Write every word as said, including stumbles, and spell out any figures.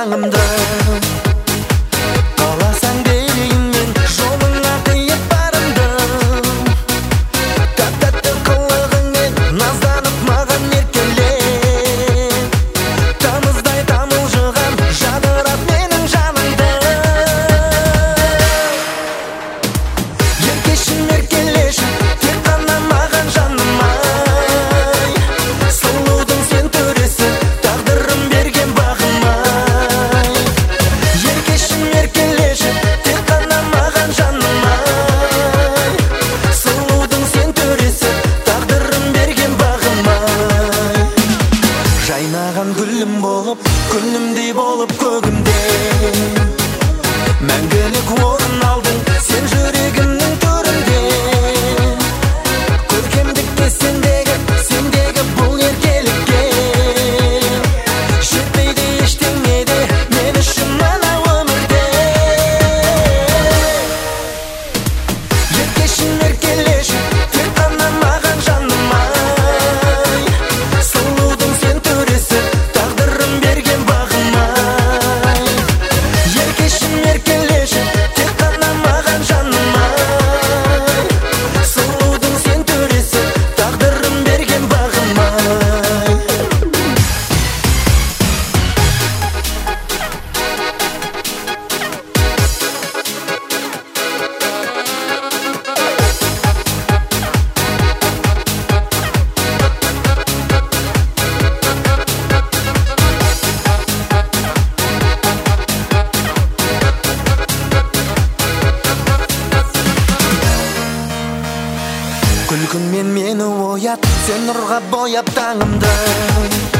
таңымды. Қаласаң берейін мен жолыңа қиып барымды. Тәп-тәтті қылығыңмен назданып маған еркеле. Тамыздай тамылжыған жадырап менің жанымды. Еркешім еркелеші тек қана маған жаным ай. Сұлудың сен төресі тағдырым берген бағым ай. Еркешім еркелеші тек қана маған жаным ай. Сұлудың сен төресі тағдырым берген бағым ай. Жайнаған гүлім болып күнімдей болып көгімде мәңгілік орын алдың сен жүрегімнің төрінде. Көркемдікке сендегі сендегі бұл еркелікке жетпейді ештеңе де мен үшін мына өмірде. Еркешім еркелеші тек қана маған жаным ай. Сұлудың сен төресі тағдырым берген бағым ай. Еркешім еркелеші тек қана маған жаным ай. Сұлудың сен төресі тағдырым берген бағым ай. Күлкіңмен мені оят, сен нұрға бояп таңымды.